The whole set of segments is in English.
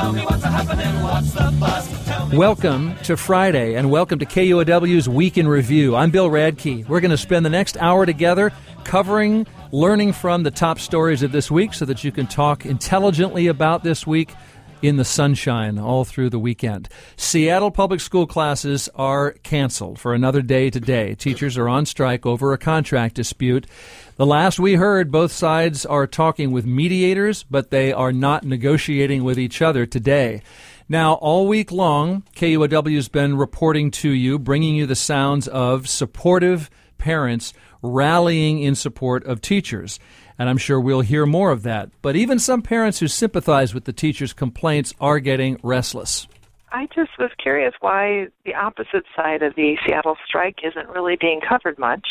Tell me what's happening, what's the buzz? Tell me. Welcome to Friday, and welcome to KUOW's Week in Review. I'm Bill Radke. We're going to spend the next hour together covering, learning from the top stories of this week so that you can talk intelligently about this week in the sunshine all through the weekend. Seattle public school classes are canceled for another day today. Teachers are on strike over a contract dispute. The last we heard, both sides are talking with mediators, but they are not negotiating with each other today. Now, all week long, KUOW's been reporting to you, bringing you the sounds of supportive parents rallying in support of teachers. And I'm sure we'll hear more of that. But even some parents who sympathize with the teachers' complaints are getting restless. I just was curious why the opposite side of the Seattle strike isn't really being covered much.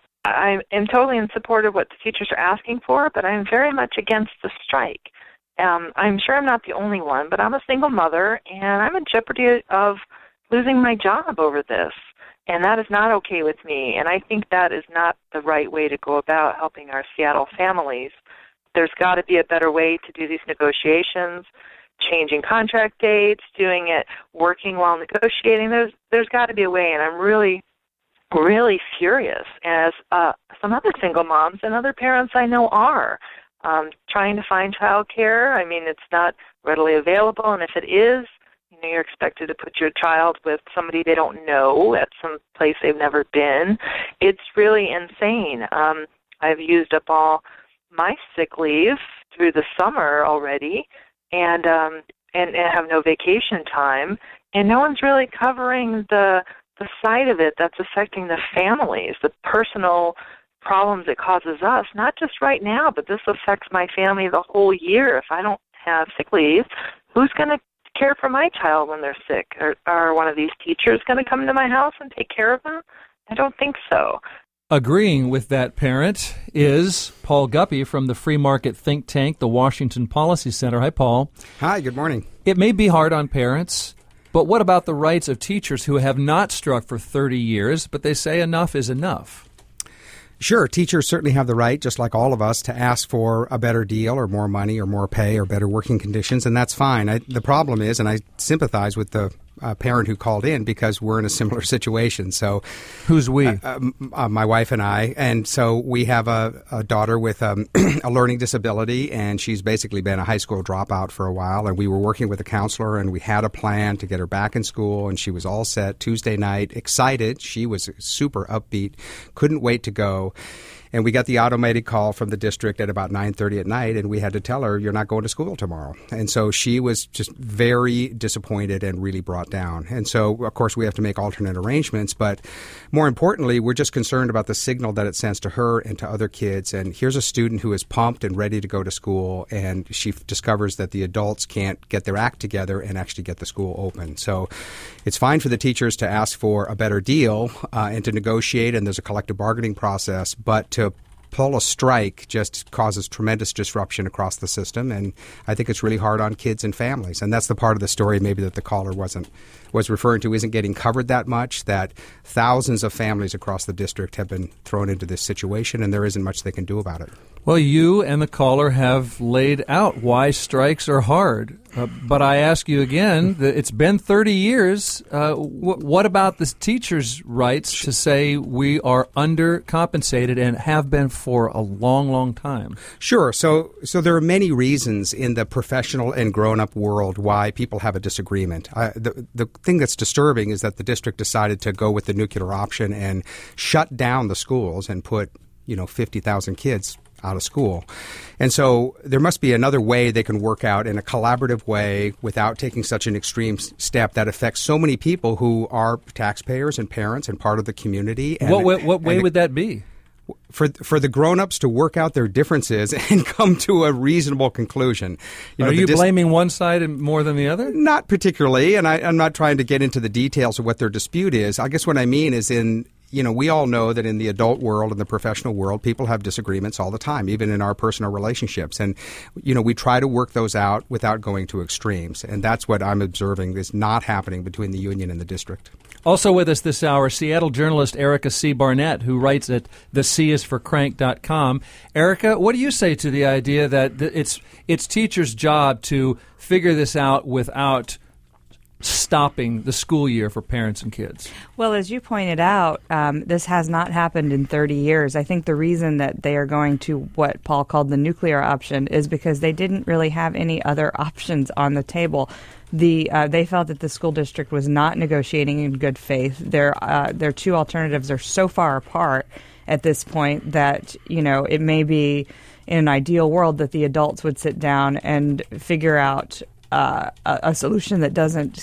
I am totally in support of what the teachers are asking for, but I'm very much against the strike. I'm sure I'm not the only one, but I'm a single mother, and I'm in jeopardy of losing my job over this. And that is not okay with me, and I think that is not the right way to go about helping our Seattle families. There's got to be a better way to do these negotiations, changing contract dates, doing it, working while negotiating. There's got to be a way, and I'm really, really furious, as some other single moms and other parents I know are, trying to find child care. I mean, it's not readily available, and if it is, you're expected to put your child with somebody they don't know at some place they've never been. It's really insane. I've used up all my sick leave through the summer already, and have no vacation time, and no one's really covering the side of it that's affecting the families, the personal problems it causes us, not just right now, but this affects my family the whole year. If I don't have sick leave, who's going to care for my child when they're sick? Are one of these teachers going to come to my house and take care of them? I don't think so. Agreeing with that parent is Paul Guppy from the free market think tank, the Washington Policy Center. Hi, Paul. Hi, good morning. It may be hard on parents, but what about the rights of teachers who have not struck for 30 years, but they say enough is enough? Sure, teachers certainly have the right, just like all of us, to ask for a better deal or more money or more pay or better working conditions, and that's fine. The problem is, and I sympathize with the parent who called in because we're in a similar situation. So, who's we? My wife and I. And so we have a daughter with a learning disability, and she's basically been a high school dropout for a while. And we were working with a counselor, and we had a plan to get her back in school, and she was all set Tuesday night, excited. She was super upbeat, couldn't wait to go. And we got the automated call from the district at about 9:30 at night, and we had to tell her, you're not going to school tomorrow. And so she was just very disappointed and really brought down. And so, of course, we have to make alternate arrangements. But more importantly, we're just concerned about the signal that it sends to her and to other kids. And here's a student who is pumped and ready to go to school, and she discovers that the adults can't get their act together and actually get the school open. So it's fine for the teachers to ask for a better deal and to negotiate, and there's a collective bargaining process, but to pull a strike just causes tremendous disruption across the system, and I think it's really hard on kids and families. And that's the part of the story maybe that the caller was referring to isn't getting covered that much, that thousands of families across the district have been thrown into this situation, and there isn't much they can do about it. Well, you and the caller have laid out why strikes are hard. But I ask you again, it's been 30 years. What about the teachers' rights to say we are undercompensated and have been for a long, long time? Sure. So there are many reasons in the professional and grown-up world why people have a disagreement. The thing that's disturbing is that the district decided to go with the nuclear option and shut down the schools and put 50,000 kids out of school. And so there must be another way they can work out in a collaborative way without taking such an extreme step that affects so many people who are taxpayers and parents and part of the community. And, what way would that be? For the grown-ups to work out their differences and come to a reasonable conclusion. Are you blaming one side more than the other? Not particularly, and I'm not trying to get into the details of what their dispute is. I guess what I mean is we all know that in the adult world and the professional world, people have disagreements all the time, even in our personal relationships. And, we try to work those out without going to extremes. And that's what I'm observing is not happening between the union and the district. Also with us this hour, Seattle journalist Erica C. Barnett, who writes at thecisforcrank.com. Erica, what do you say to the idea that it's teachers' job to figure this out without stopping the school year for parents and kids? Well, as you pointed out, this has not happened in 30 years. I think the reason that they are going to what Paul called the nuclear option is because they didn't really have any other options on the table. They felt that the school district was not negotiating in good faith. Their two alternatives are so far apart at this point that, it may be in an ideal world that the adults would sit down and figure out a solution that doesn't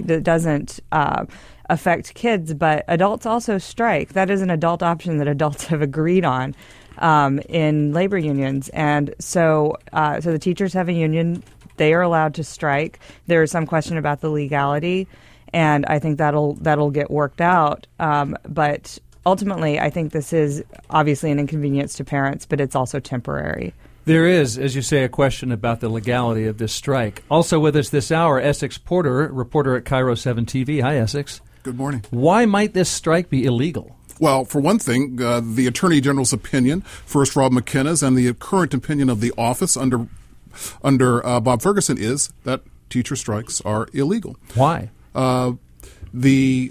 affect kids, but adults also strike. That is an adult option that adults have agreed on in labor unions, and so the teachers have a union. They are allowed to strike. There is some question about the legality, and I think that'll get worked out. But ultimately, I think this is obviously an inconvenience to parents, but it's also temporary. There is, as you say, a question about the legality of this strike. Also with us this hour, Essex Porter, reporter at Cairo 7 TV. Hi, Essex. Good morning. Why might this strike be illegal? Well, for one thing, the Attorney General's opinion, first Rob McKenna's, and the current opinion of the office under Bob Ferguson is that teacher strikes are illegal. Why? What the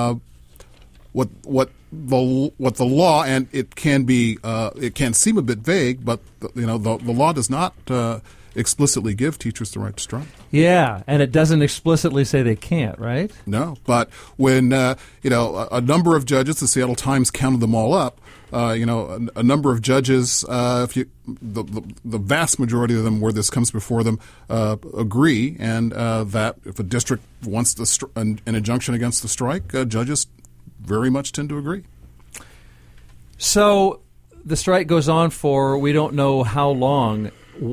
law, and it can seem a bit vague, but the law does not explicitly give teachers the right to strike. Yeah, and it doesn't explicitly say they can't, right? No, but when a number of judges, the Seattle Times counted them all up. A number of judges, the vast majority of them, where this comes before them, agree, and that if a district wants an injunction against the strike, judges very much tend to agree. So the strike goes on for we don't know how long.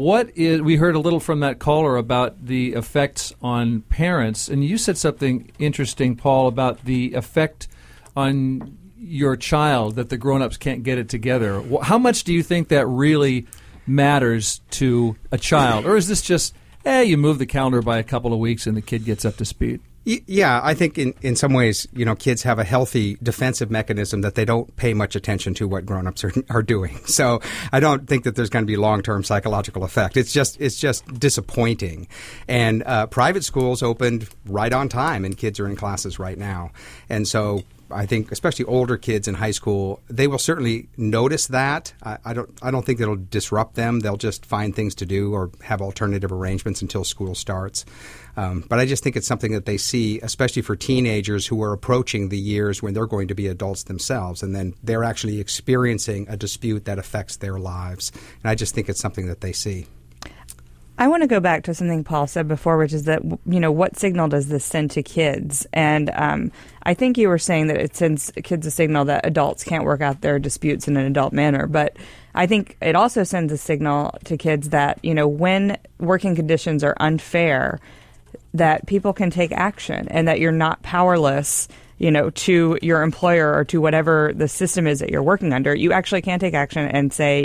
We heard a little from that caller about the effects on parents, and you said something interesting, Paul, about the effect on your child that the grown-ups can't get it together. How much do you think that really matters to a child? Or is this just, you move the calendar by a couple of weeks and the kid gets up to speed? Yeah, I think in some ways, kids have a healthy defensive mechanism that they don't pay much attention to what grown-ups are doing. So I don't think that there's going to be long-term psychological effect. It's just disappointing. And private schools opened right on time, and kids are in classes right now. And so I think especially older kids in high school, they will certainly notice that. I don't think it'll disrupt them. They'll just find things to do or have alternative arrangements until school starts. But I just think it's something that they see, especially for teenagers who are approaching the years when they're going to be adults themselves, and then they're actually experiencing a dispute that affects their lives. And I just think it's something that they see. I want to go back to something Paul said before, which is that, what signal does this send to kids? And I think you were saying that it sends kids a signal that adults can't work out their disputes in an adult manner. But I think it also sends a signal to kids that, when working conditions are unfair, that people can take action and that you're not powerless, to your employer or to whatever the system is that you're working under. You actually can take action and say,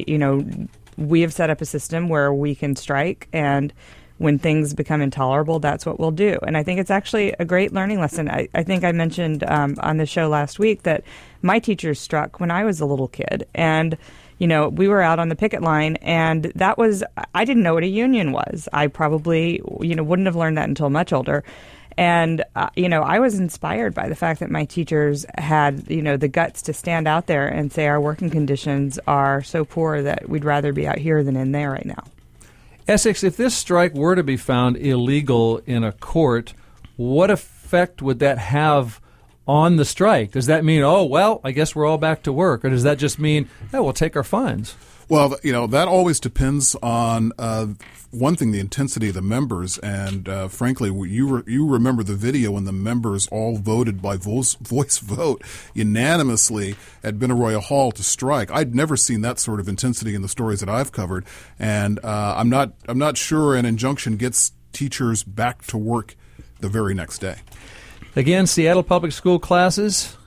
we have set up a system where we can strike, and when things become intolerable, that's what we'll do. And I think it's actually a great learning lesson. I think I mentioned on the show last week that my teachers struck when I was a little kid. And, we were out on the picket line, and I didn't know what a union was. I probably, wouldn't have learned that until much older. And, I was inspired by the fact that my teachers had, the guts to stand out there and say our working conditions are so poor that we'd rather be out here than in there right now. Essex, if this strike were to be found illegal in a court, what effect would that have on the strike? Does that mean, I guess we're all back to work? Or does that just mean, we'll take our fines? Well, that always depends on one thing, the intensity of the members, and frankly, you remember the video when the members all voted by voice vote unanimously at Benaroya Hall to strike. I'd never seen that sort of intensity in the stories that I've covered, and I'm not sure an injunction gets teachers back to work the very next day. Again, Seattle Public School classes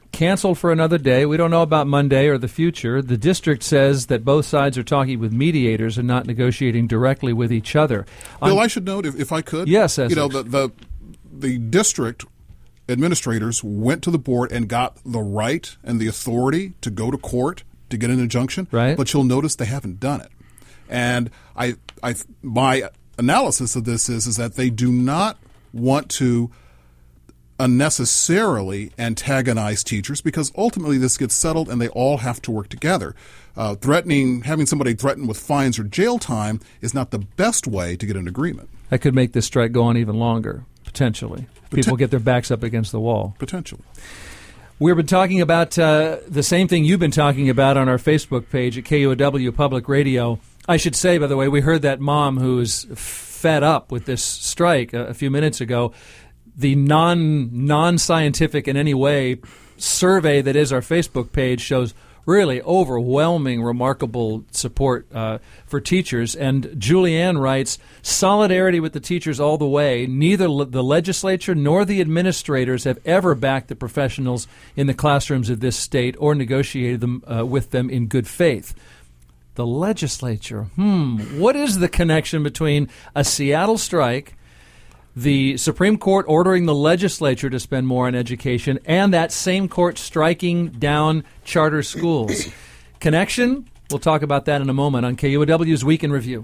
canceled for another day. We don't know about Monday or the future. The district says that both sides are talking with mediators and not negotiating directly with each other. Bill, I should note, if I could. Yes, Essex. The district administrators went to the board and got the right and the authority to go to court to get an injunction. Right. But you'll notice they haven't done it. And my analysis of this is that they do not want to unnecessarily antagonize teachers, because ultimately this gets settled and they all have to work together. Having somebody threatened with fines or jail time is not the best way to get an agreement. That could make this strike go on even longer, potentially. People get their backs up against the wall. Potentially. We've been talking about the same thing you've been talking about on our Facebook page at KUOW Public Radio. I should say, by the way, we heard that mom who's fed up with this strike a few minutes ago. The non-scientific in any way survey that is our Facebook page shows really overwhelming, remarkable support for teachers. And Julianne writes, solidarity with the teachers all the way. Neither the legislature nor the administrators have ever backed the professionals in the classrooms of this state or negotiated them with them in good faith. The legislature. What is the connection between a Seattle strike, the Supreme Court ordering the legislature to spend more on education, and that same court striking down charter schools? Connection? We'll talk about that in a moment on KUOW's Week in Review.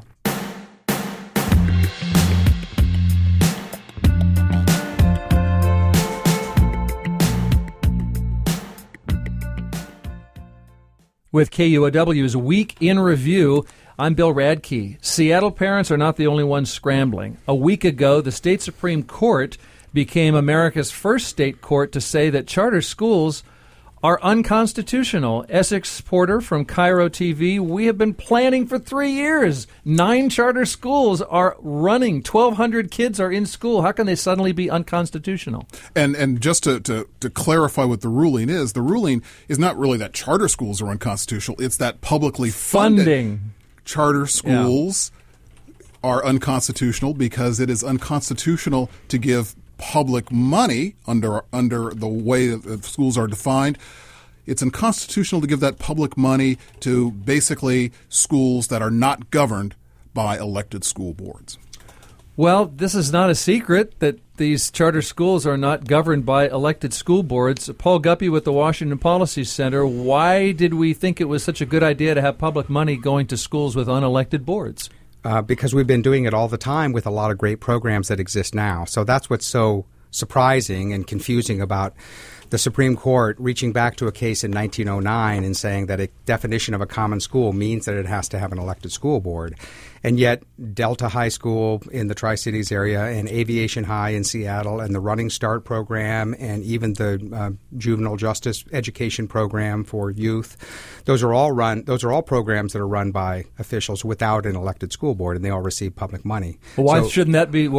With KUOW's Week in Review, I'm Bill Radke. Seattle parents are not the only ones scrambling. A week ago, the state Supreme Court became America's first state court to say that charter schools are unconstitutional. Essex Porter from Cairo TV, we have been planning for 3 years. 9 charter schools are running. 1,200 kids are in school. How can they suddenly be unconstitutional? And just to clarify what the ruling is not really that charter schools are unconstitutional. It's that publicly funded charter schools are unconstitutional because it is unconstitutional to give public money under the way that schools are defined. It's unconstitutional to give that public money to basically schools that are not governed by elected school boards. Well, this is not a secret that these charter schools are not governed by elected school boards. Paul Guppy with the Washington Policy Center, why did we think it was such a good idea to have public money going to schools with unelected boards? Because we've been doing it all the time with a lot of great programs that exist now. So that's what's so surprising and confusing about the Supreme Court reaching back to a case in 1909 and saying that a definition of a common school means that it has to have an elected school board. And yet Delta High School in the Tri-Cities area and Aviation High in Seattle and the Running Start program and even the Juvenile Justice Education program for youth, those are all programs that are run by officials without an elected school board, and they all receive public money. Well, why shouldn't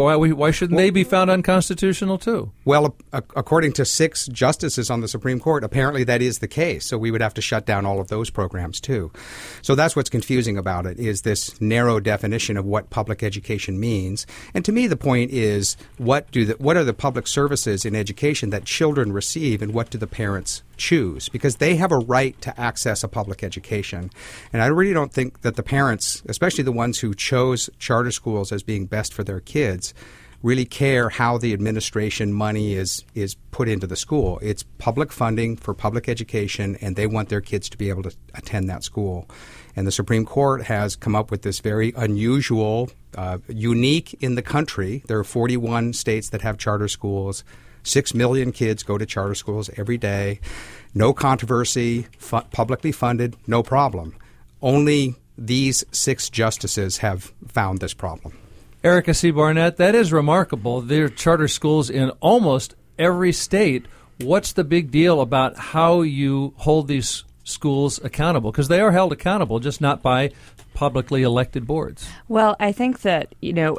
they be found unconstitutional too? Well, according to 6 justices on the Supreme Court, apparently that is the case. So we would have to shut down all of those programs too. So that's what's confusing about it, is this narrow definition of what public education means. And to me, the point is, what are the public services in education that children receive, and what do the parents choose? Because they have a right to access a public education. And I really don't think that the parents, especially the ones who chose charter schools as being best for their kids, really care how the administration money is put into the school. It's public funding for public education, and they want their kids to be able to attend that school. And the Supreme Court has come up with this very unusual, unique in the country. There are 41 states that have charter schools. 6 million kids go to charter schools every day. No controversy, publicly funded, no problem. Only these 6 justices have found this problem. Erica C. Barnett, that is remarkable. There are charter schools in almost every state. What's the big deal about how you hold these schools accountable? Because they are held accountable, just not by publicly elected boards. Well, I think that,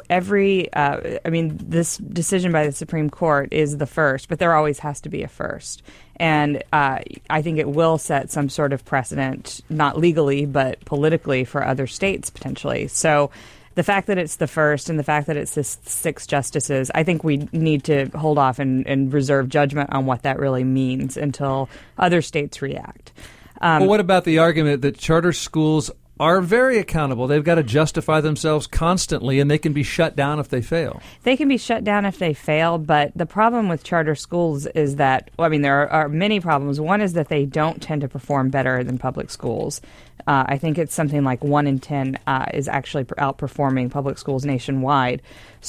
this decision by the Supreme Court is the first, but there always has to be a first. And I think it will set some sort of precedent, not legally, but politically, for other states potentially. So the fact that it's the first and the fact that it's the 6 justices, I think we need to hold off and reserve judgment on what that really means until other states react. Well, what about the argument that charter schools are very accountable? They've got to justify themselves constantly, and they can be shut down if they fail. They can be shut down if they fail, but the problem with charter schools is that, there are many problems. One is that they don't tend to perform better than public schools. I think it's something like 1 in 10 is actually outperforming public schools nationwide.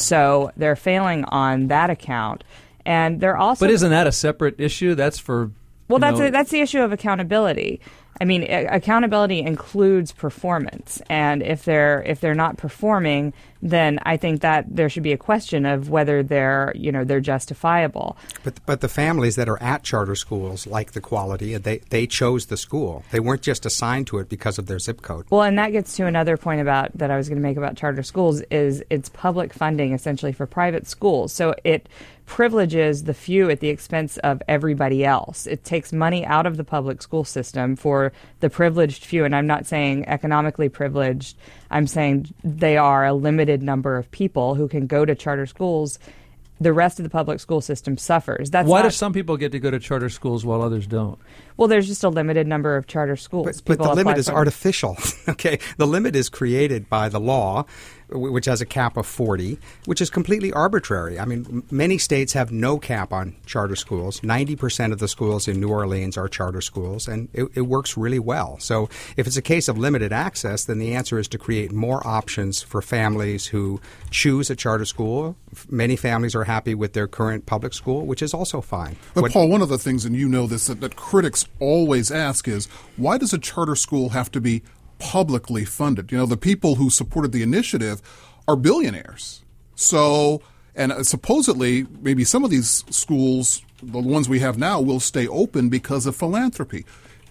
So they're failing on that account. And they're also... But isn't that a separate issue? That's for... Well, that's the issue of accountability. I mean, accountability includes performance, and if they're not performing, then I think that there should be a question of whether they're justifiable. But the families that are at charter schools like the quality, they chose the school. They weren't just assigned to it because of their zip code. Well, and that gets to another point that I was going to make about charter schools is it's public funding essentially for private schools. So it privileges the few at the expense of everybody else. It takes money out of the public school system for the privileged few, and I'm not saying economically privileged. I'm saying they are a limited number of people who can go to charter schools. The rest of the public school system suffers. Why do some people get to go to charter schools while others don't? Well, there's just a limited number of charter schools. But the limit is artificial. Okay, the limit is created by the law, which has a cap of 40, which is completely arbitrary. I mean, many states have no cap on charter schools. 90% of the schools in New Orleans are charter schools, and it works really well. So if it's a case of limited access, then the answer is to create more options for families who choose a charter school. Many families are happy with their current public school, which is also fine. But Paul, one of the things, and you know this, that critics always ask is, why does a charter school have to be publicly funded? You know, the people who supported the initiative are billionaires. So, and supposedly, maybe some of these schools, the ones we have now, will stay open because of philanthropy.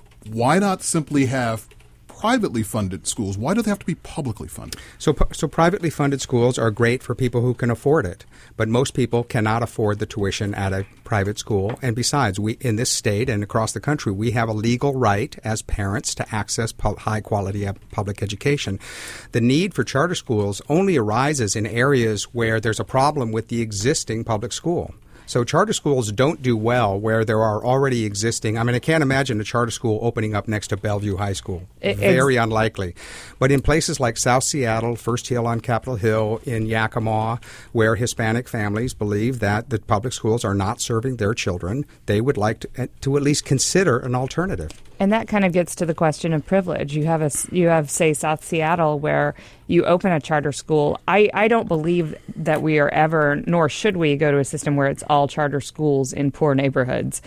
Why not simply have privately funded schools? Why do they have to be publicly funded? So privately funded schools are great for people who can afford it, but most people cannot afford the tuition at a private school. And besides, we in this state and across the country, we have a legal right as parents to access high quality public education. The need for charter schools only arises in areas where there's a problem with the existing public school. So charter schools don't do well where there are already existing. I mean, I can't imagine a charter school opening up next to Bellevue High School. Very unlikely. But in places like South Seattle, First Hill on Capitol Hill, in Yakima, where Hispanic families believe that the public schools are not serving their children, they would like to at least consider an alternative. And that kind of gets to the question of privilege. You have, say, South Seattle, where you open a charter school. I don't believe that we are ever, nor should we, go to a system where it's all charter schools in poor neighborhoods.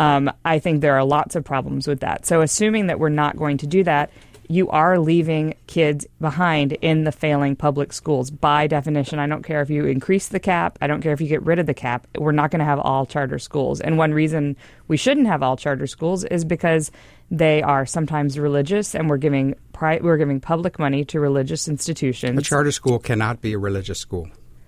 I think there are lots of problems with that. So assuming that we're not going to do that, you are leaving kids behind in the failing public schools. By definition, I don't care if you increase the cap. I don't care if you get rid of the cap. We're not going to have all charter schools. And one reason we shouldn't have all charter schools is because they are sometimes religious, and we're giving public money to religious institutions. A charter school cannot be a religious school.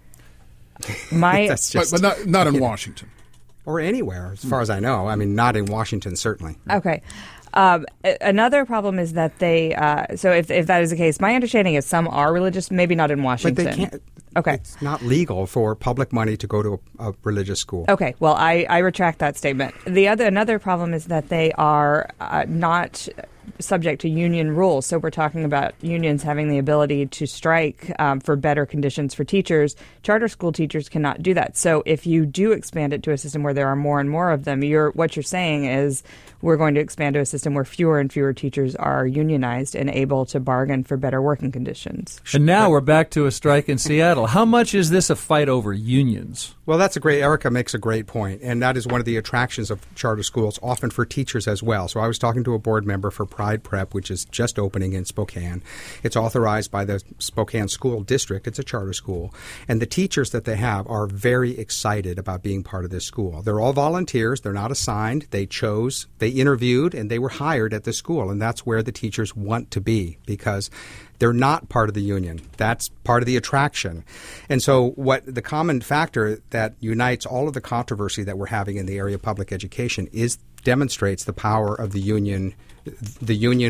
But not in Washington. Or anywhere, as far as I know. I mean, not in Washington, certainly. Okay. Another problem is that they, so if that is the case, my understanding is some are religious, maybe not in Washington. But they can't. Okay. It's not legal for public money to go to a religious school. Okay. Well, I retract that statement. Another problem is that they are not subject to union rules. So we're talking about unions having the ability to strike for better conditions for teachers. Charter school teachers cannot do that. So if you do expand it to a system where there are more and more of them, what you're saying is we're going to expand to a system where fewer and fewer teachers are unionized and able to bargain for better working conditions. And now we're back to a strike in Seattle. How much is this a fight over unions? Well, Erica makes a great point, and that is one of the attractions of charter schools, often for teachers as well. So I was talking to a board member for Pride Prep, which is just opening in Spokane. It's authorized by the Spokane School District. It's a charter school. And the teachers that they have are very excited about being part of this school. They're all volunteers. They're not assigned. They interviewed, and they were hired at the school. And that's where the teachers want to be because they're not part of the union. That's part of the attraction. And so what the common factor that unites all of the controversy that we're having in the area of public education demonstrates the power of the union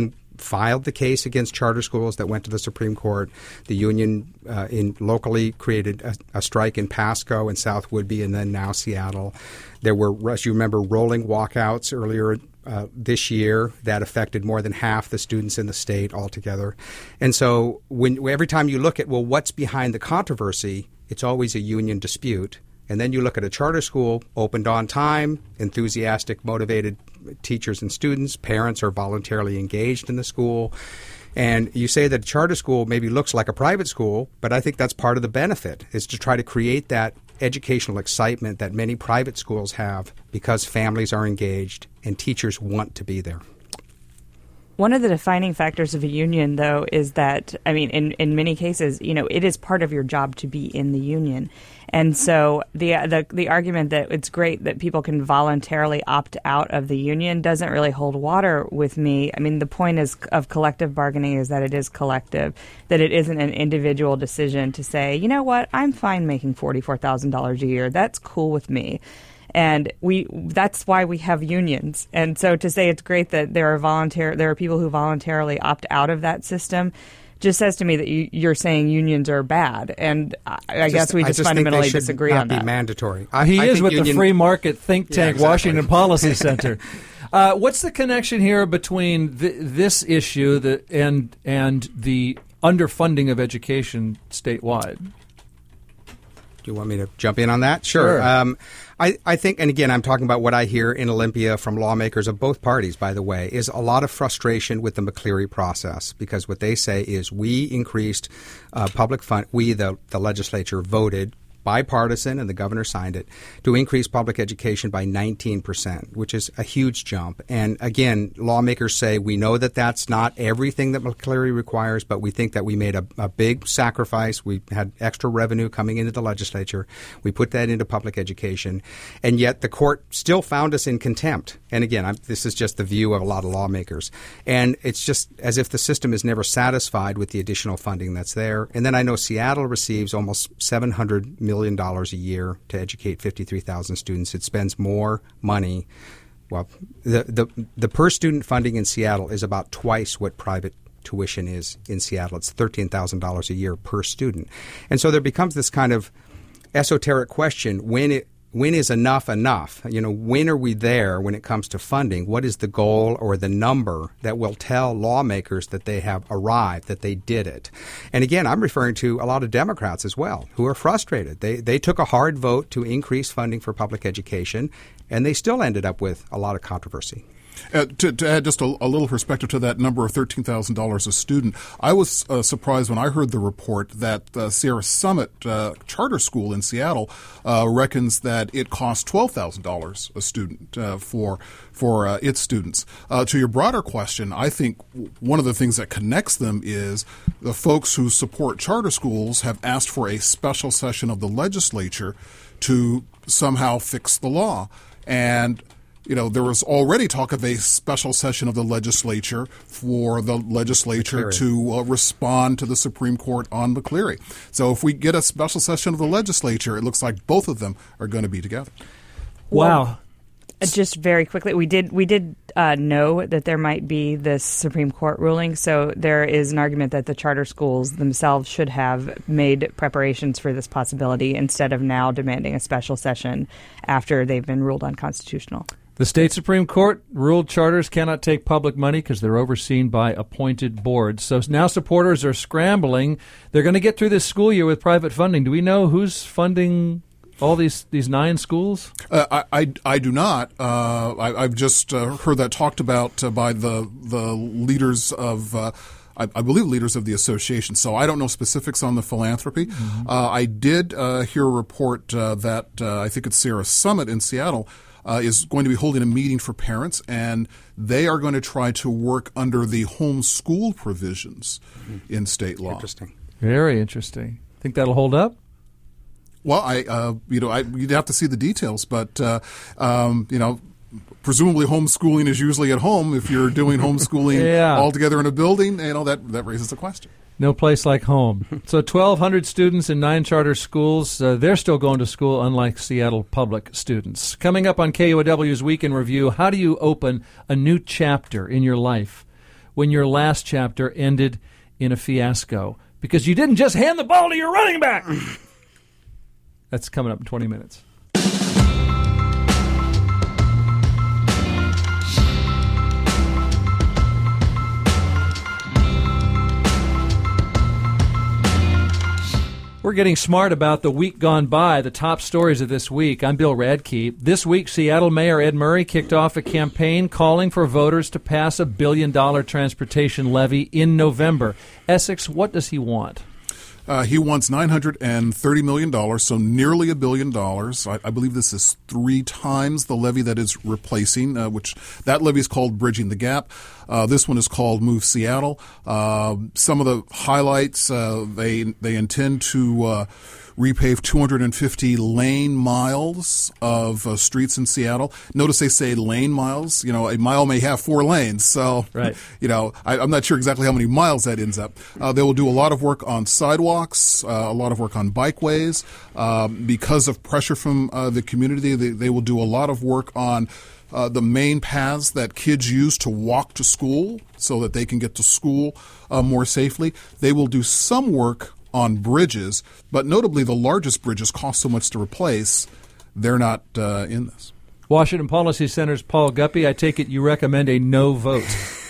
filed the case against charter schools that went to the Supreme Court. The union locally created a strike in Pasco and South Woodby, and then now Seattle. There were, as you remember, rolling walkouts earlier this year that affected more than half the students in the state altogether. And so every time you look at, well, what's behind the controversy, it's always a union dispute. And then you look at a charter school, opened on time, enthusiastic, motivated teachers and students, parents are voluntarily engaged in the school. And you say that a charter school maybe looks like a private school, but I think that's part of the benefit, is to try to create that educational excitement that many private schools have because families are engaged and teachers want to be there. One of the defining factors of a union, though, is that, I mean, in many cases, it is part of your job to be in the union. And so the argument that it's great that people can voluntarily opt out of the union doesn't really hold water with me. I mean, the point of collective bargaining is that it is collective, that it isn't an individual decision to say, you know what, I'm fine making $44,000 a year. That's cool with me. And that's why we have unions. And so to say it's great that there are people who voluntarily opt out of that system just says to me that you're saying unions are bad. And I guess we just fundamentally disagree on that. Be mandatory. He is with the free market think tank, exactly. Washington Policy Center. What's the connection here between this issue and the underfunding of education statewide? Do you want me to jump in on that? Sure. I think, and again, I'm talking about what I hear in Olympia from lawmakers of both parties, by the way, is a lot of frustration with the McCleary process, because what they say is we increased public fund. We, the legislature, voted bipartisan, and the governor signed it, to increase public education by 19%, which is a huge jump. And again, lawmakers say we know that that's not everything that McCleary requires, but we think that we made a big sacrifice. We had extra revenue coming into the legislature. We put that into public education. And yet the court still found us in contempt. And again, this is just the view of a lot of lawmakers. And it's just as if the system is never satisfied with the additional funding that's there. And then I know Seattle receives almost $700 million a year to educate 53,000 students. It spends more money. Well, the per student funding in Seattle is about twice what private tuition is in Seattle. It's $13,000 a year per student. And so there becomes this kind of esoteric question, when is enough enough? When are we there when it comes to funding? What is the goal or the number that will tell lawmakers that they have arrived, that they did it? And again, I'm referring to a lot of Democrats as well who are frustrated. They took a hard vote to increase funding for public education, and they still ended up with a lot of controversy. To add just a little perspective to that number of $13,000 a student, I was surprised when I heard the report that Sierra Summit Charter School in Seattle reckons that it costs $12,000 a student for its students. To your broader question, I think one of the things that connects them is the folks who support charter schools have asked for a special session of the legislature to somehow fix the law. And there was already talk of a special session of the legislature for the legislature to respond to the Supreme Court on McCleary. So if we get a special session of the legislature, it looks like both of them are going to be together. Wow. Just very quickly, we did know that there might be this Supreme Court ruling, so there is an argument that the charter schools themselves should have made preparations for this possibility instead of now demanding a special session after they've been ruled unconstitutional. The state Supreme Court ruled charters cannot take public money because they're overseen by appointed boards. So now supporters are scrambling. They're going to get through this school year with private funding. Do we know who's funding all these 9 schools? I do not. I've just heard that talked about by the leaders of I believe leaders of the association. So I don't know specifics on the philanthropy. Mm-hmm. I did hear a report that I think it's Sierra Summit in Seattle is going to be holding a meeting for parents, and they are going to try to work under the homeschool provisions in state law. Interesting. Very interesting. Think that'll hold up? Well, you'd have to see the details, but presumably homeschooling is usually at home. If you're doing homeschooling all together in a building, that raises a question. No place like home. So 1,200 students in 9 charter schools. They're still going to school, unlike Seattle public students. Coming up on KUOW's Week in Review, how do you open a new chapter in your life when your last chapter ended in a fiasco because you didn't just hand the ball to your running back. That's coming up in 20 minutes. We're getting smart about the week gone by, the top stories of this week. I'm Bill Radke. This week, Seattle Mayor Ed Murray kicked off a campaign calling for voters to pass a $1 billion transportation levy in November. Essex, what does he want? He wants $930 million, so nearly $1 billion. I believe this is 3 times the levy that is replacing, which that levy is called Bridging the Gap. This one is called Move Seattle. Some of the highlights, they intend to repave 250 lane miles of streets in Seattle. Notice they say lane miles. You know, a mile may have 4 lanes. So, right. You know, I'm not sure exactly how many miles that ends up. They will do a lot of work on sidewalks, a lot of work on bikeways. Because of pressure from the community, they will do a lot of work on the main paths that kids use to walk to school so that they can get to school more safely. They will do some work on bridges, but notably the largest bridges cost so much to replace, they're not in this. Washington Policy Center's Paul Guppy, I take it you recommend a no vote.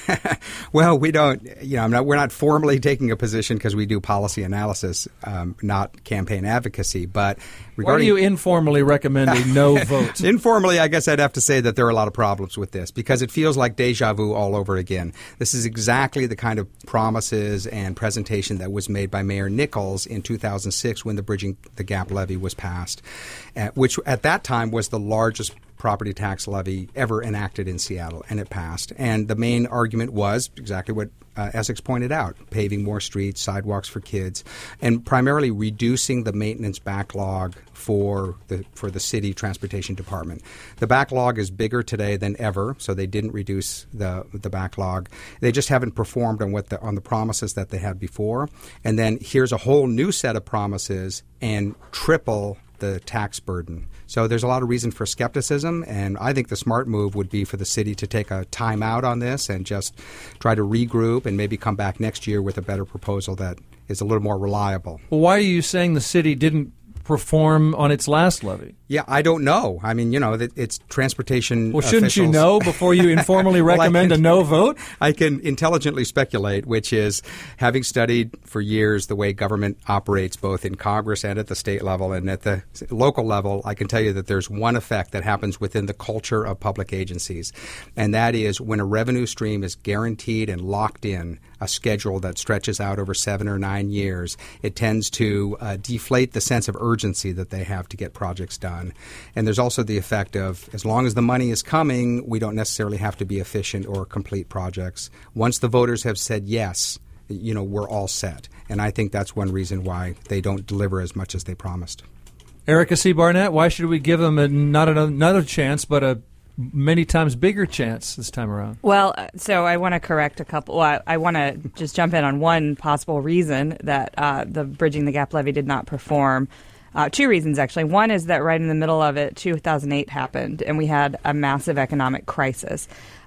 Well, we don't, we're not formally taking a position because we do policy analysis, not campaign advocacy. But regarding, why do you informally recommend a no vote? Informally, I guess I'd have to say that there are a lot of problems with this because it feels like deja vu all over again. This is exactly the kind of promises and presentation that was made by Mayor Nichols in 2006 when the Bridging the Gap levy was passed, which at that time was the largest property tax levy ever enacted in Seattle, and it passed. And the main argument was exactly what Essex pointed out, paving more streets, sidewalks for kids, and primarily reducing the maintenance backlog for the city transportation department. The backlog is bigger today than ever, so they didn't reduce the backlog. They just haven't performed on the promises that they had before. And then here's a whole new set of promises and triple the tax burden. So there's a lot of reason for skepticism, and I think the smart move would be for the city to take a time out on this and just try to regroup and maybe come back next year with a better proposal that is a little more reliable. Well, why are you saying the city didn't perform on its last levy? Yeah, I don't know. I mean, it's transportation. Well, shouldn't officials. you know before you informally recommend a no vote? I can intelligently speculate, which is having studied for years the way government operates both in Congress and at the state level and at the local level, I can tell you that there's one effect that happens within the culture of public agencies, and that is when a revenue stream is guaranteed and locked in, a schedule that stretches out over 7 or 9 years, it tends to deflate the sense of urgency that they have to get projects done. And there's also the effect of as long as the money is coming, we don't necessarily have to be efficient or complete projects. Once the voters have said yes, we're all set. And I think that's one reason why they don't deliver as much as they promised. Erica C. Barnett, why should we give them not another chance, but a many times bigger chance this time around? Well, so I want to correct a couple. Well, I want to just jump in on one possible reason that the Bridging the Gap levy did not perform. 2 reasons, actually. One is that right in the middle of it, 2008 happened, and we had a massive economic crisis.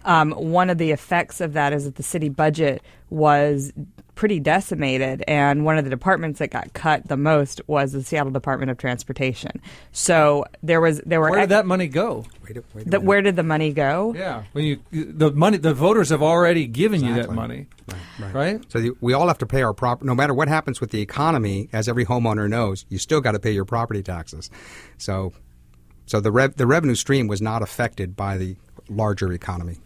One of the effects of that is that the city budget was pretty decimated, and one of the departments that got cut the most was the Seattle Department of Transportation. So there were. Where did that money go? Where did the money go? Yeah, the voters have already given you that money, right? So we all have to pay our no matter what happens with the economy. As every homeowner knows, you still got to pay your property taxes. So the revenue stream was not affected by the larger economy.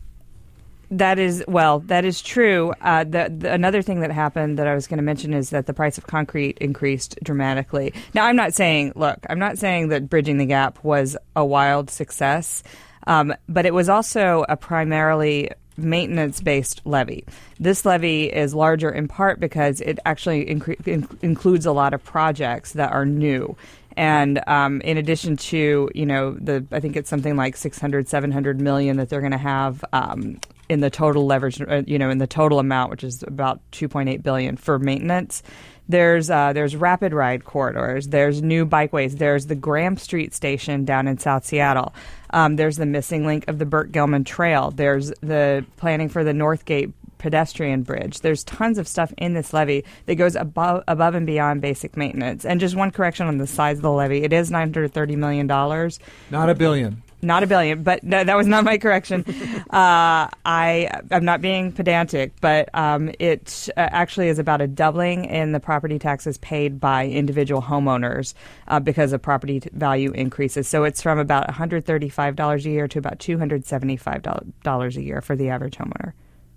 That is true. Another thing that happened that I was going to mention is that the price of concrete increased dramatically. Now, I'm not saying that Bridging the Gap was a wild success, but it was also a primarily maintenance-based levy. This levy is larger in part because it actually includes a lot of projects that are new. And in addition to, I think it's something like $700 million that they're going to have in the total leverage, in the total amount, which is about $2.8 billion for maintenance. There's rapid ride corridors. There's new bikeways. There's the Graham Street station down in South Seattle. There's the missing link of the Burt Gilman Trail. There's the planning for the Northgate pedestrian bridge. There's tons of stuff in this levy that goes above and beyond basic maintenance. And just one correction on the size of the levy. It is $930 million. Not a billion. Not a billion, but no, that was not my correction. I'm not being pedantic, but it actually is about a doubling in the property taxes paid by individual homeowners because of property value increases. So it's from about $135 a year to about $275 a year for the average homeowner.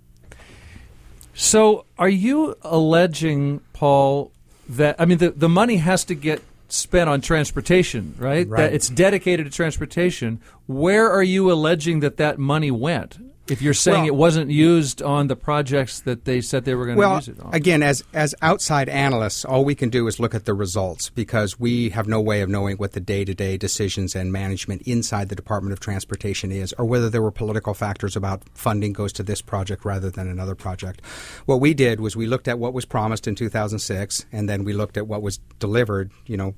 So are you alleging, Paul, that, I mean, the money has to get spent on transportation, right? That it's dedicated to transportation. Where are you alleging that money went? If you're saying it wasn't used on the projects that they said they were going to use it on. Well, again, as outside analysts, all we can do is look at the results because we have no way of knowing what the day-to-day decisions and management inside the Department of Transportation is, or whether there were political factors about funding goes to this project rather than another project. What we did was we looked at what was promised in 2006, and then we looked at what was delivered,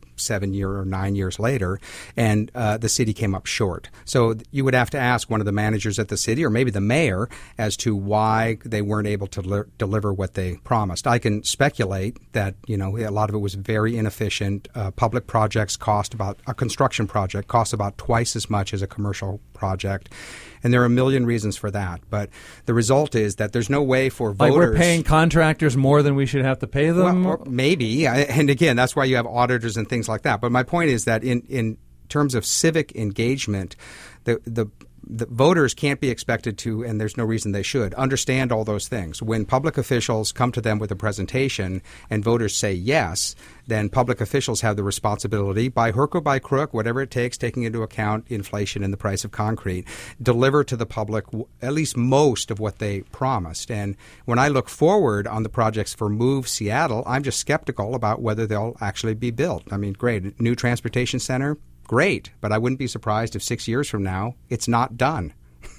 7 or 9 years later, and the city came up short. So you would have to ask one of the managers at the city, or maybe the mayor, as to why they weren't able to deliver what they promised. I can speculate that a lot of it was very inefficient. Public projects a construction project costs about twice as much as a commercial project, and there are a million reasons for that. But the result is that there's no way for voters. Like we're paying contractors more than we should have to pay them. Well, maybe, and again, that's why you have auditors and things like that. But my point is that in terms of civic engagement, the voters can't be expected to, and there's no reason they should, understand all those things. When public officials come to them with a presentation and voters say yes, then public officials have the responsibility, by hook or by crook, whatever it takes, taking into account inflation and the price of concrete, deliver to the public at least most of what they promised. And when I look forward on the projects for Move Seattle, I'm just skeptical about whether they'll actually be built. I mean, great, new transportation center, great, but I wouldn't be surprised if 6 years from now it's not done.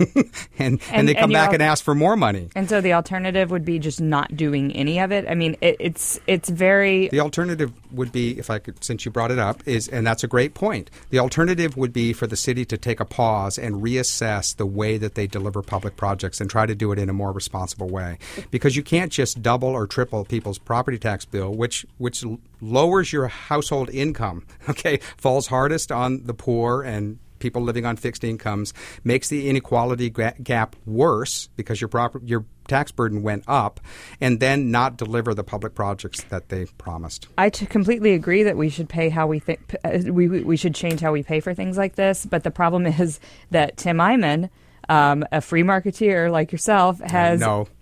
and they come back and ask for more money. And so the alternative would be just not doing any of it. I mean, it's very. The alternative would be, if I could, since you brought it up, and that's a great point. The alternative would be for the city to take a pause and reassess the way that they deliver public projects and try to do it in a more responsible way. Because you can't just double or triple people's property tax bill, which lowers your household income. Okay, falls hardest on the poor and people living on fixed incomes, makes the inequality gap worse because your tax burden went up, and then not deliver the public projects that they promised. I completely agree that we should pay how we think. We should change how we pay for things like this. But the problem is that Tim Eyman, a free marketeer like yourself, has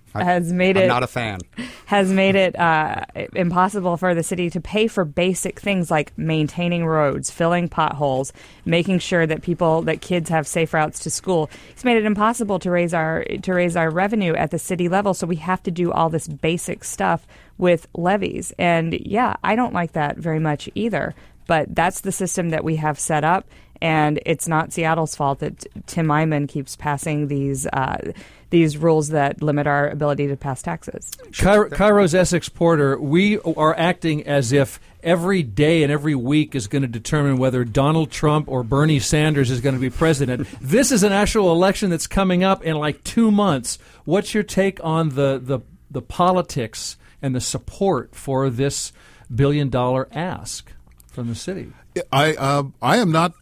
made it. I'm not a fan. Has made it impossible for the city to pay for basic things like maintaining roads, filling potholes, making sure that kids have safe routes to school. He's made it impossible to raise our revenue at the city level. So we have to do all this basic stuff with levies. And yeah, I don't like that very much either. But that's the system that we have set up. And it's not Seattle's fault that Tim Eyman keeps passing these rules that limit our ability to pass taxes. Kairos Essex Porter, we are acting as if every day and every week is going to determine whether Donald Trump or Bernie Sanders is going to be president. This is an actual election that's coming up in like 2 months. What's your take on the politics and the support for this $1 billion ask from the city? I am not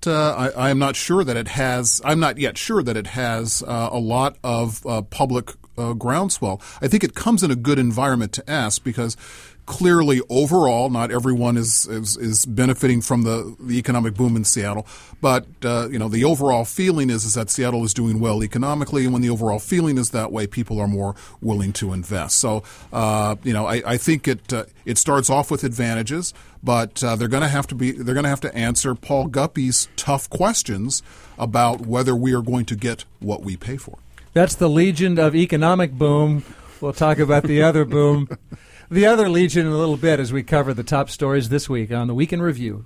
sure that it has. I'm not yet sure that it has a lot of public groundswell. I think it comes in a good environment to ask because clearly, overall, not everyone is benefiting from the economic boom in Seattle. But the overall feeling is that Seattle is doing well economically, and when the overall feeling is that way, people are more willing to invest. So I think it starts off with advantages, but they're going to have to answer Paul Guppy's tough questions about whether we are going to get what we pay for. That's the Legion of Economic Boom. We'll talk about the other boom. The other Legion in a little bit as we cover the top stories this week on the Week in Review.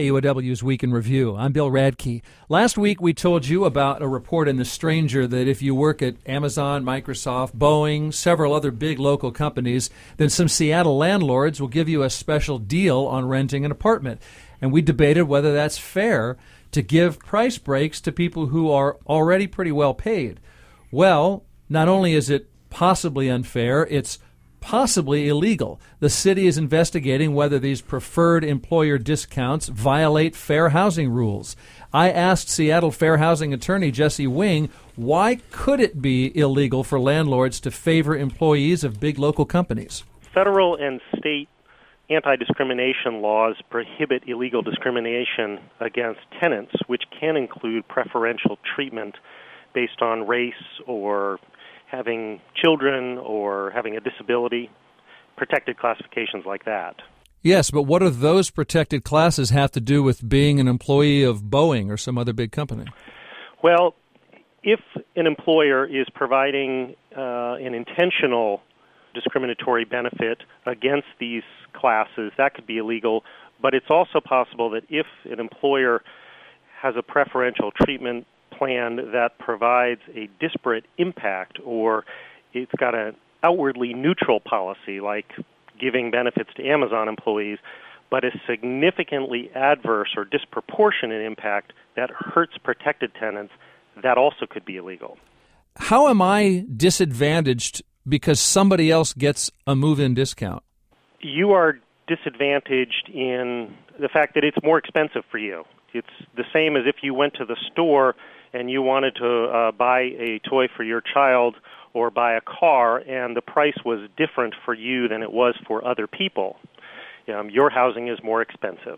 KUOW's Week in Review. I'm Bill Radke. Last week we told you about a report in The Stranger that if you work at Amazon, Microsoft, Boeing, several other big local companies, then some Seattle landlords will give you a special deal on renting an apartment. And we debated whether that's fair to give price breaks to people who are already pretty well paid. Well, not only is it possibly unfair, it's possibly illegal. The city is investigating whether these preferred employer discounts violate fair housing rules. I asked Seattle fair housing attorney Jesse Wing, why could it be illegal for landlords to favor employees of big local companies? Federal and state anti-discrimination laws prohibit illegal discrimination against tenants, which can include preferential treatment based on race or having children or having a disability, protected classifications like that. Yes, but what do those protected classes have to do with being an employee of Boeing or some other big company? Well, if an employer is providing an intentional discriminatory benefit against these classes, that could be illegal, but it's also possible that if an employer has a preferential treatment plan that provides a disparate impact, or it's got an outwardly neutral policy like giving benefits to Amazon employees, but a significantly adverse or disproportionate impact that hurts protected tenants, that also could be illegal. How am I disadvantaged because somebody else gets a move-in discount? You are disadvantaged in the fact that it's more expensive for you. It's the same as if you went to the store and you wanted to buy a toy for your child or buy a car, and the price was different for you than it was for other people. Your housing is more expensive.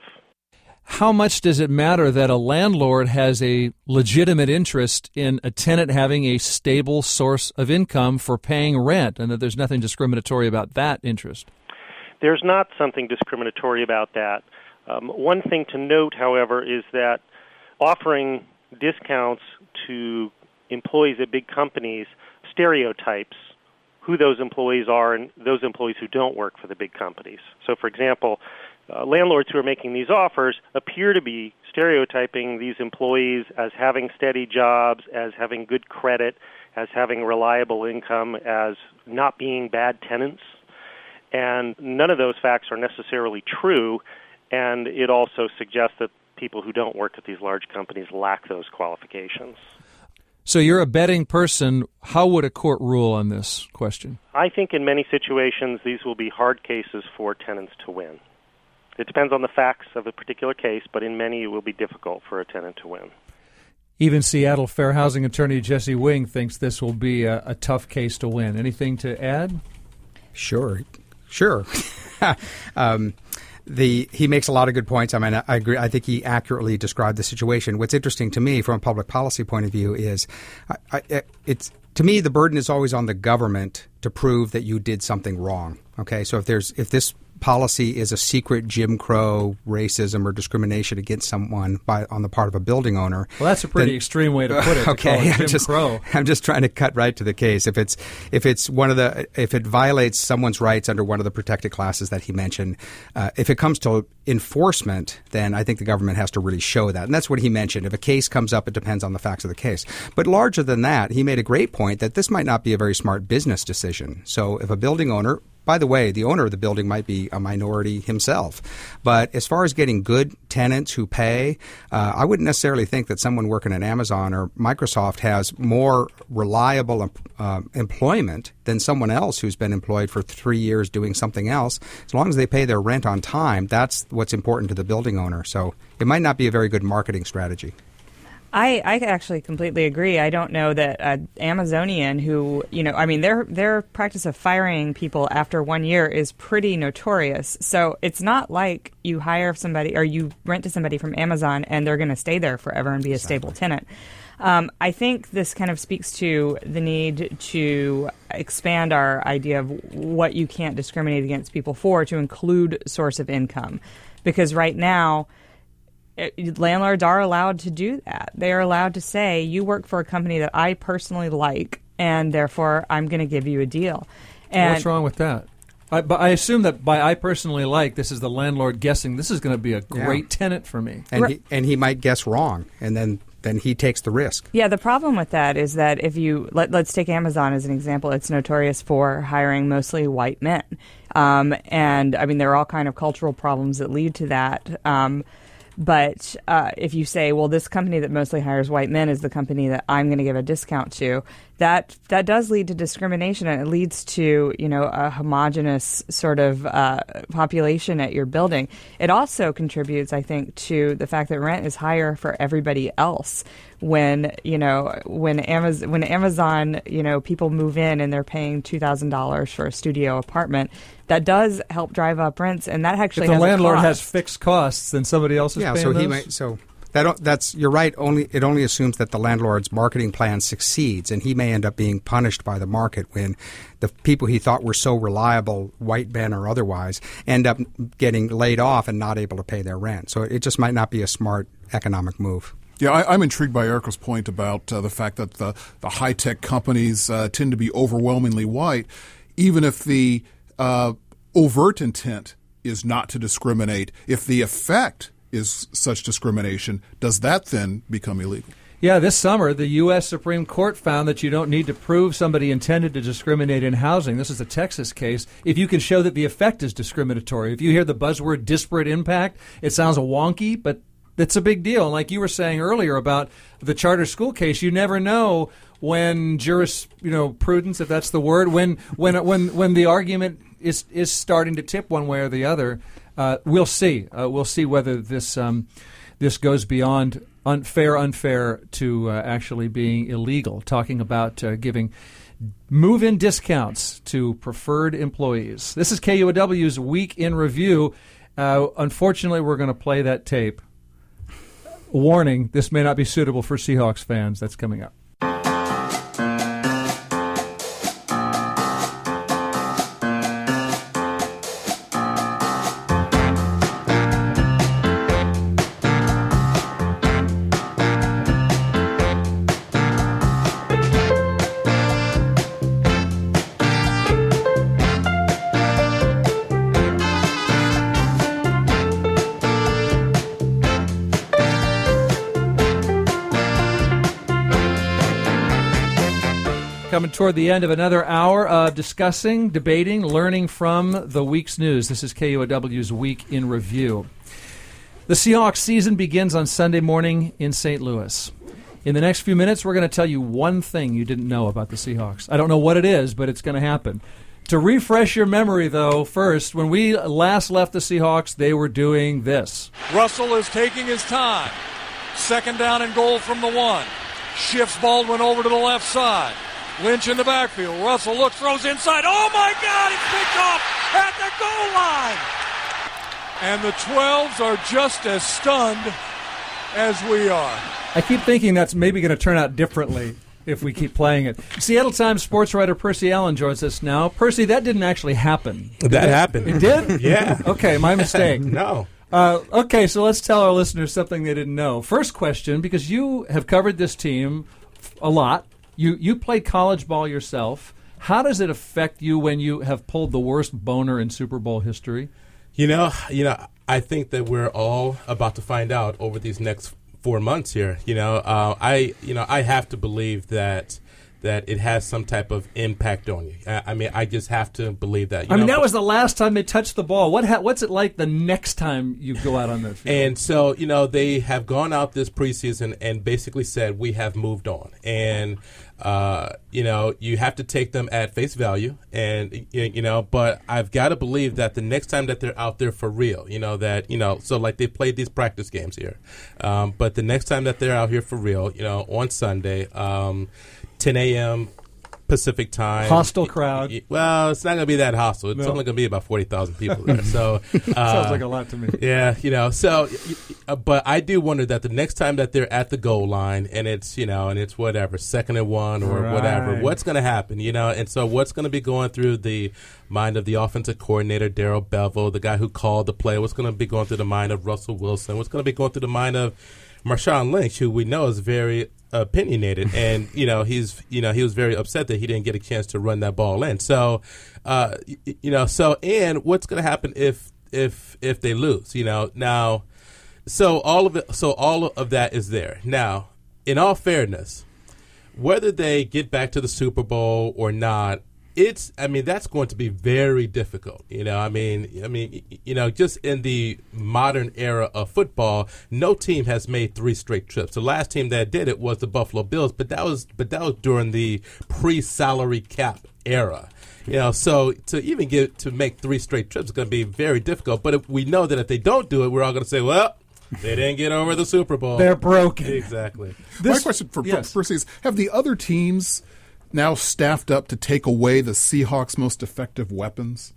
How much does it matter that a landlord has a legitimate interest in a tenant having a stable source of income for paying rent, and that there's nothing discriminatory about that interest? There's not something discriminatory about that. One thing to note, however, is that offering discounts to employees at big companies stereotypes who those employees are and those employees who don't work for the big companies. So, for example, landlords who are making these offers appear to be stereotyping these employees as having steady jobs, as having good credit, as having reliable income, as not being bad tenants. And none of those facts are necessarily true, and it also suggests that people who don't work at these large companies lack those qualifications. So you're a betting person. How would a court rule on this question? I think in many situations these will be hard cases for tenants to win. It depends on the facts of a particular case, but in many it will be difficult for a tenant to win. Even Seattle fair housing attorney Jesse Wing thinks this will be a tough case to win. Anything to add? Sure. He makes a lot of good points. I mean, I agree. I think he accurately described the situation. What's interesting to me from a public policy point of view is to me, the burden is always on the government to prove that you did something wrong. Okay, so if this policy is a secret Jim Crow racism or discrimination against someone on the part of a building owner. Well, that's a pretty extreme way to put it. Okay, to call it Jim Crow. I'm just trying to cut right to the case. If it violates someone's rights under one of the protected classes that he mentioned, if it comes to enforcement, then I think the government has to really show that. And that's what he mentioned. If a case comes up, it depends on the facts of the case. But larger than that, he made a great point that this might not be a very smart business decision. So if a building owner, by the way, the owner of the building might be a minority himself. But as far as getting good tenants who pay, I wouldn't necessarily think that someone working at Amazon or Microsoft has more reliable employment than someone else who's been employed for 3 years doing something else. As long as they pay their rent on time, that's what's important to the building owner. So it might not be a very good marketing strategy. I actually completely agree. I don't know that Amazonian who, their practice of firing people after 1 year is pretty notorious. So it's not like you hire somebody or you rent to somebody from Amazon and they're going to stay there forever and be a stable tenant. I think this kind of speaks to the need to expand our idea of what you can't discriminate against people for to include source of income. Because right now, landlords are allowed to do that. They are allowed to say, you work for a company that I personally like, and therefore I'm going to give you a deal. And what's wrong with that? But I assume that by I personally like, this is the landlord guessing this is going to be a great tenant for me. And he might guess wrong, and then he takes the risk. Yeah, the problem with that is that if you let's take Amazon as an example, it's notorious for hiring mostly white men, and I mean there are all kind of cultural problems that lead to that. But if you say, well, this company that mostly hires white men is the company that I'm going to give a discount to, that does lead to discrimination, and it leads to, a homogenous sort of population at your building. It also contributes, I think, to the fact that rent is higher for everybody else. When Amazon, people move in and they're paying $2,000 for a studio apartment, that does help drive up rents, and that actually if the has landlord a cost. has fixed costs, then somebody else is paying those? That's you're right. It only assumes that the landlord's marketing plan succeeds, and he may end up being punished by the market when the people he thought were so reliable, white men or otherwise, end up getting laid off and not able to pay their rent. So it just might not be a smart economic move. Yeah, I'm intrigued by Erica's point about the fact that the high-tech companies tend to be overwhelmingly white, even if the overt intent is not to discriminate. If the effect is such discrimination, does that then become illegal? Yeah, this summer, the U.S. Supreme Court found that you don't need to prove somebody intended to discriminate in housing. This is a Texas case. If you can show that the effect is discriminatory. If you hear the buzzword disparate impact, it sounds wonky, but it's a big deal. And like you were saying earlier about the charter school case, you never know when jurisprudence, if that's the word, when the argument is starting to tip one way or the other. We'll see. We'll see whether this goes beyond unfair to actually being illegal. Talking about giving move-in discounts to preferred employees. This is KUOW's Week in Review. Unfortunately, we're going to play that tape. Warning, this may not be suitable for Seahawks fans. That's coming up. Coming toward the end of another hour of discussing, debating, learning from the week's news. This is KUOW's Week in Review. The Seahawks season begins on Sunday morning in St. Louis. In the next few minutes, we're going to tell you one thing you didn't know about the Seahawks. I don't know what it is, but it's going to happen. To refresh your memory, though, first, when we last left the Seahawks, they were doing this. Russell is taking his time. Second down and goal from the 1. Shifts Baldwin over to the left side. Lynch in the backfield. Russell looks, throws inside. Oh, my God, it's picked off at the goal line. And the 12s are just as stunned as we are. I keep thinking that's maybe going to turn out differently if we keep playing it. Seattle Times sports writer Percy Allen joins us now. Percy, that didn't actually happen. That happened. It did? Yeah. Okay, my mistake. No. Okay, so let's tell our listeners something they didn't know. First question, because you have covered this team a lot. You played college ball yourself. How does it affect you when you have pulled the worst boner in Super Bowl history? You know, I think that we're all about to find out over these next 4 months here. I have to believe that it has some type of impact on you. I just have to believe that. That was the last time they touched the ball. What's it like the next time you go out on the field? And so, they have gone out this preseason and basically said, we have moved on. And, you have to take them at face value. And, but I've got to believe that the next time that they're out there for real, so like they played these practice games here. But the next time that they're out here for real, on Sunday, 10 a.m. Pacific time. Hostile crowd. Well, it's not going to be that hostile. It's only going to be about 40,000 people there. So sounds like a lot to me. Yeah, but I do wonder that the next time that they're at the goal line and it's, and it's whatever, 2nd and 1 or whatever, what's going to happen, And so what's going to be going through the mind of the offensive coordinator, Darrell Bevell, the guy who called the play? What's going to be going through the mind of Russell Wilson? What's going to be going through the mind of Marshawn Lynch, who we know is very opinionated, and he was very upset that he didn't get a chance to run that ball in. So, and what's going to happen if they lose? Now, so all of that is there. Now, in all fairness, whether they get back to the Super Bowl or not, that's going to be very difficult. Just in the modern era of football, no team has made 3 straight trips. The last team that did it was the Buffalo Bills, but that was during the pre-salary cap era. So to make 3 straight trips is going to be very difficult. But if we know that if they don't do it, we're all going to say, well, they didn't get over the Super Bowl. They're broken. Exactly. My question for Percy is, have the other teams now staffed up to take away the Seahawks' most effective weapons?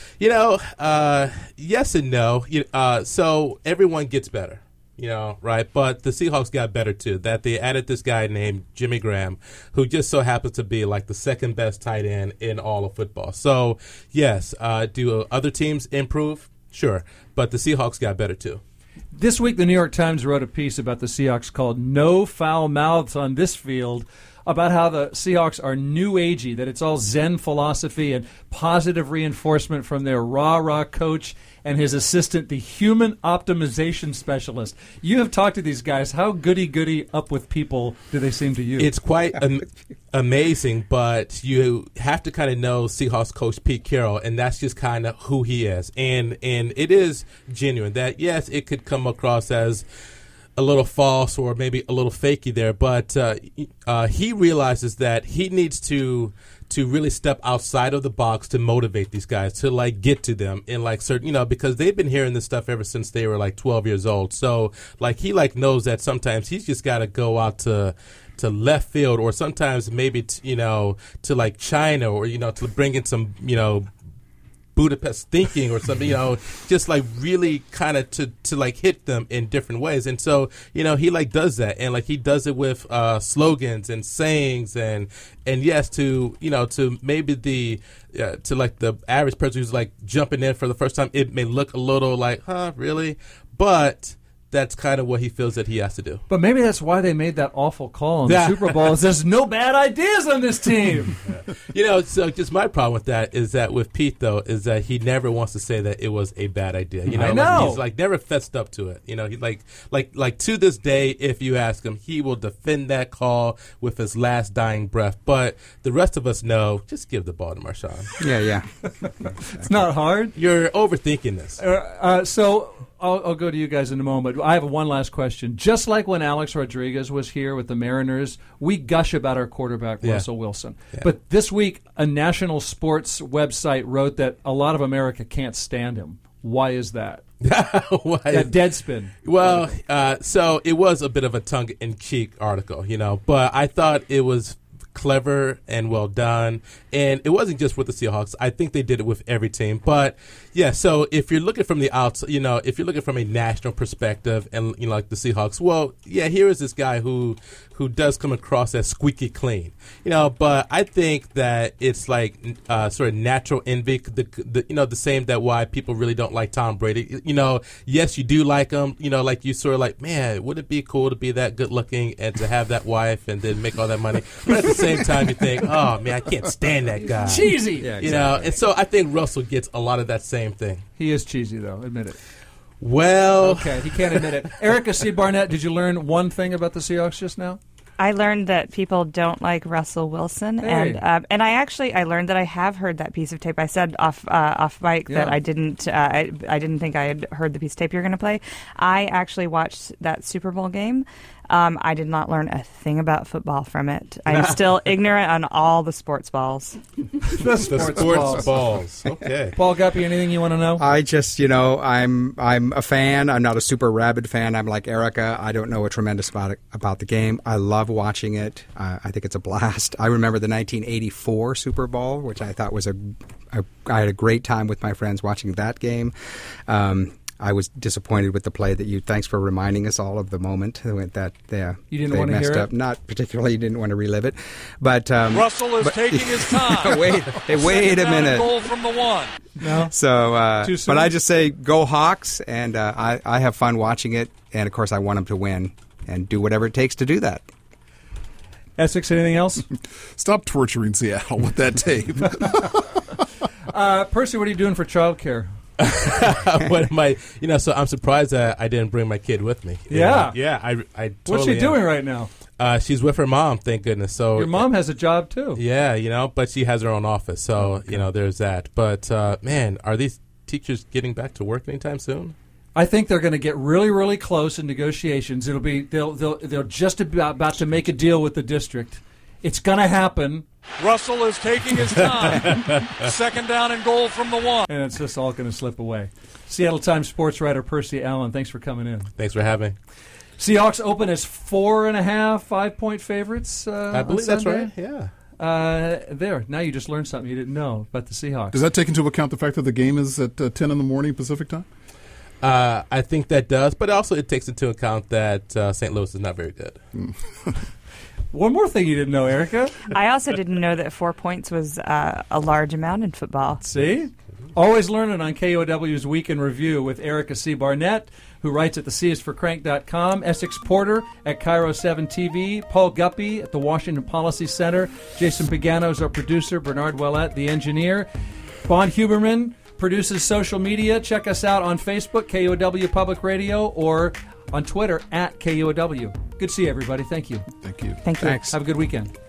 Yes and no. So everyone gets better, right? But the Seahawks got better too. That they added this guy named Jimmy Graham, who just so happens to be like the second best tight end in all of football. So yes, do other teams improve? Sure, but the Seahawks got better too. This week, the New York Times wrote a piece about the Seahawks called "No Foul Mouths on This Field," about how the Seahawks are new agey, that it's all Zen philosophy and positive reinforcement from their rah-rah coach and his assistant, the human optimization specialist. You have talked to these guys. How goody-goody up with people do they seem to you? It's quite amazing, but you have to kind of know Seahawks coach Pete Carroll, and that's just kind of who he is. And it is genuine that, yes, it could come across as a little false or maybe a little fakey there, but he realizes that he needs to really step outside of the box to motivate these guys, to get to them in certain, because they've been hearing this stuff ever since they were 12 years old. So he knows that sometimes he's just got to go out to left field, or sometimes maybe to China, or to bring in some Budapest thinking or something, just really kind of to hit them in different ways. And so, he does that, and he does it with slogans and sayings, and yes, to maybe the average person who's jumping in for the first time, it may look a little really, but that's kind of what he feels that he has to do. But maybe that's why they made that awful call in the Super Bowl. Is there's no bad ideas on this team. So just my problem with that is that with Pete, though, is that he never wants to say that it was a bad idea. I know. He's never fessed up to it. He's like to this day, if you ask him, he will defend that call with his last dying breath. But the rest of us know, just give the ball to Marshawn. Yeah. It's not hard. You're overthinking this. So I'll go to you guys in a moment. I have one last question. Just like when Alex Rodriguez was here with the Mariners, we gush about our quarterback, Russell Wilson. Yeah. But this week, a national sports website wrote that a lot of America can't stand him. Why is that? That Deadspin. Well, so it was a bit of a tongue-in-cheek article, but I thought it was clever and well done, and it wasn't just with the Seahawks. I think they did it with every team. But yeah, so if you're looking from the outside, if you're looking from a national perspective, and like the Seahawks, well, yeah, here is this guy who does come across as squeaky clean, But I think that it's sort of natural envy, the same that why people really don't like Tom Brady. Yes, you do like him. You sort of man, would it be cool to be that good looking and to have that wife and then make all that money? But at the same time, you think, oh man, I can't stand that guy. Cheesy, yeah, exactly. And so I think Russell gets a lot of that same thing. He is cheesy, though. Admit it. Well, okay, he can't admit it. Erica C. Barnett, did you learn one thing about the Seahawks just now? I learned that people don't like Russell Wilson, hey. and I learned that I have heard that piece of tape. I said off mic that I didn't think I had heard the piece of tape you're going to play. I actually watched that Super Bowl game. I did not learn a thing about football from it. I'm still ignorant on all the sports balls. The sports balls. Okay. Paul Guppy, anything you want to know? I just, I'm a fan. I'm not a super rabid fan. I'm like Erica. I don't know a tremendous about the game. I love watching it. I think it's a blast. I remember the 1984 Super Bowl, which I thought was I had a great time with my friends watching that game. I was disappointed with the play that thanks for reminding us all of the moment that you didn't they want to messed hear up. it? Not particularly, didn't want to relive it. But Russell is taking his time. wait a minute. Goal from the one. No. So, Too soon? but I just say go Hawks, and I have fun watching it. And of course, I want them to win and do whatever it takes to do that. Essex, anything else? Stop torturing Seattle with that tape. Percy, what are you doing for childcare? What am I? So I'm surprised that I didn't bring my kid with me. Yeah. Yeah. I totally What's she doing right now? She's with her mom, thank goodness. So your mom has a job too. Yeah, but she has her own office, so there's that. But man, are these teachers getting back to work anytime soon? I think they're going to get really, really close in negotiations. It'll be they're just about to make a deal with the district. It's going to happen. Russell is taking his time. Second down and goal from the 1. And it's just all going to slip away. Seattle Times sports writer Percy Allen, thanks for coming in. Thanks for having me. Seahawks open as 4.5, 5-point favorites. I believe that's right. Yeah. There. Now you just learned something you didn't know about the Seahawks. Does that take into account the fact that the game is at 10 in the morning Pacific time? I think that does, but also it takes into account that St. Louis is not very good. One more thing you didn't know, Erica. I also didn't know that 4 points was a large amount in football. See? Always learning on KOW's Week in Review with Erica C. Barnett, who writes at theCisForCrank.com, Essex Porter at Cairo 7 TV, Paul Guppy at the Washington Policy Center, Jason Pagano is our producer, Bernard Ouellette, the engineer. Bon Huberman produces social media. Check us out on Facebook, KOW Public Radio, or on Twitter at KOW. Good to see you, everybody. Thank you. Thank you. Thank you. Thanks. Have a good weekend.